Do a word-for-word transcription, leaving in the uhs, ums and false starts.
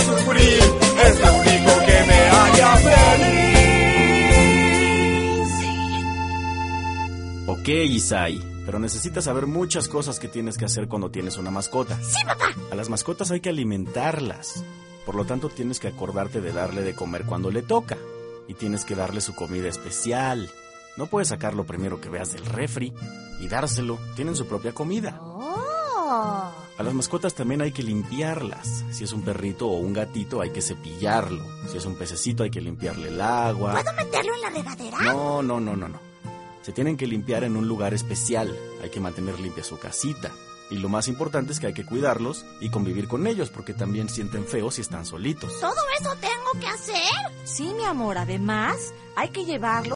sufrir, es lo único que me haría feliz. Ok, Isai, pero necesitas saber muchas cosas que tienes que hacer cuando tienes una mascota. ¡Sí, papá! A las mascotas hay que alimentarlas. Por lo tanto, tienes que acordarte de darle de comer cuando le toca. Y tienes que darle su comida especial. No puedes sacar lo primero que veas del refri y dárselo. Tienen su propia comida. ¡Oh! A las mascotas también hay que limpiarlas. Si es un perrito o un gatito, hay que cepillarlo. Si es un pececito, hay que limpiarle el agua. ¿Puedo meterlo en la regadera? No, no, no, no, no. Se tienen que limpiar en un lugar especial. Hay que mantener limpia su casita. Y lo más importante es que hay que cuidarlos y convivir con ellos, porque también sienten feo si están solitos. ¿Todo eso tengo que hacer? Sí, mi amor, además hay que llevarlo